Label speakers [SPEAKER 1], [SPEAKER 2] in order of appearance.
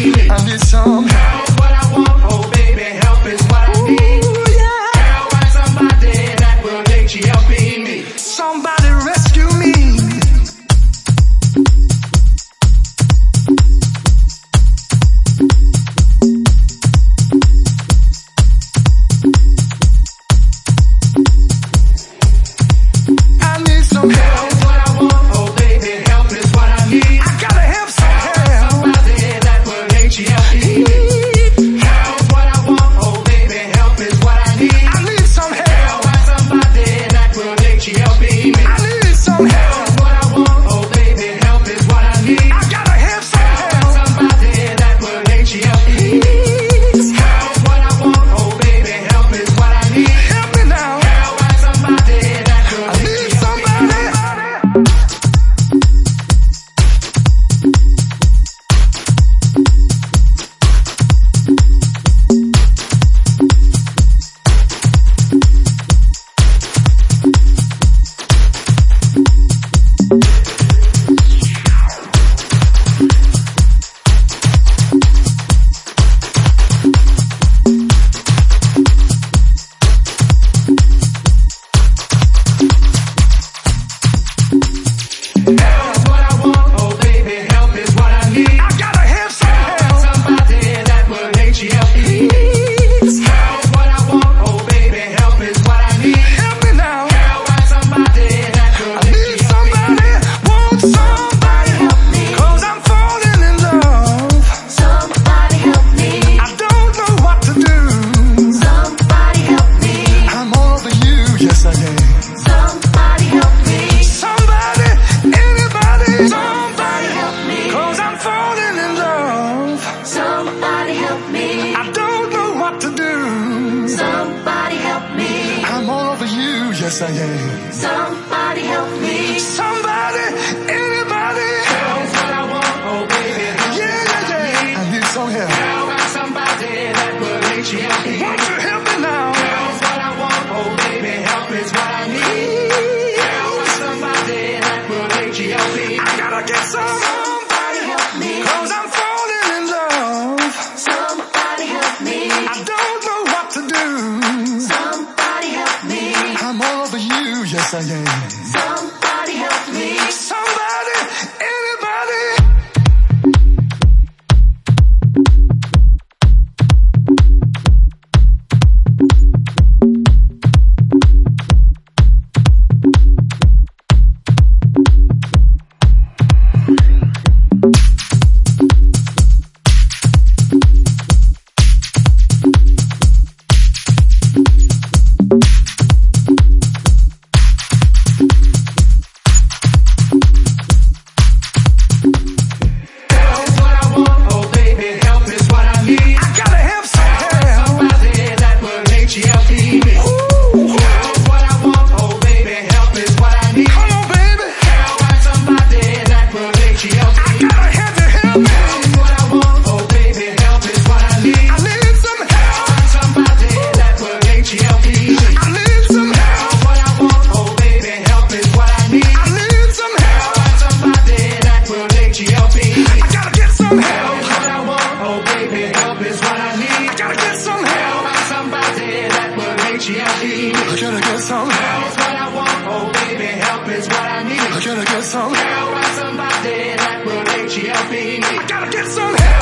[SPEAKER 1] me. I need some help. What I want, oh baby, help is what I need. Ooh, yeah. Help, find somebody that will take you helping me. Somebody rescue me. Yes, I am. Somebody help me. Somebody, anybody. Help's what I want, oh baby. Yeah, yeah, yeah. I need some help. Help out somebody that will make you help me. Won't you help me now? Help's what I want, oh baby. Help is what I need. Help out somebody that will make you help me. I gotta get some. Somebody help me. 'Cause I'm falling in love. Somebody help me. I don't know what to do. Somebody help me. I'm all over you, yes I am. Somebody help me. Somebody, anybody. I gotta get some help. What I want, oh baby, help is what I need. I gotta get some help. Somebody that will make you help me. I gotta get some help.